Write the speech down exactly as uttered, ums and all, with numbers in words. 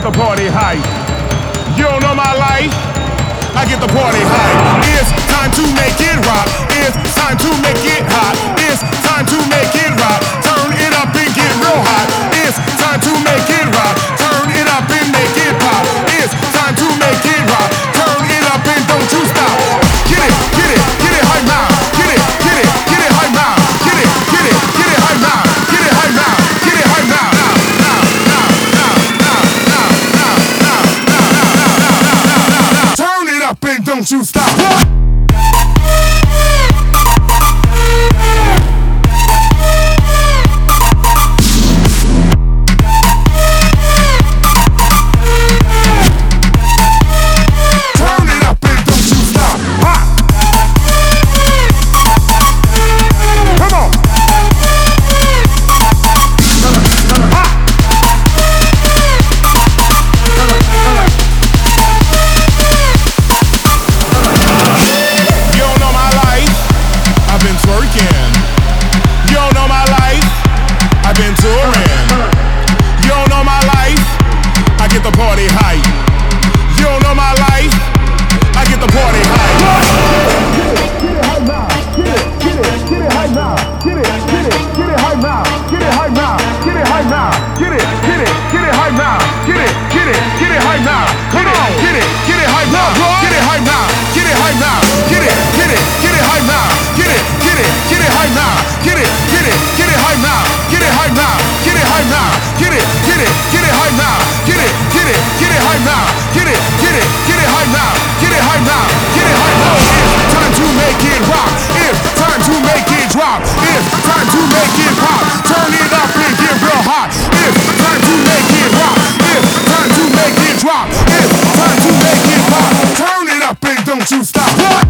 get the party hype. You don't know my life, I get the party hype. It's time to make it rock. It's time to make it hot. It's time to make it rock. Turn it up and get real hot. It's time to make it rock. Turn it up and make it pop. It's time to make it rock. Turn it up and don't you stop. Get it, get it, get it hype now. Get it, get it, get it hype now. Get it, get it, get it hype now. Get it hype now. Get it hype now. Turn it up and don't you stop. Don't you stop.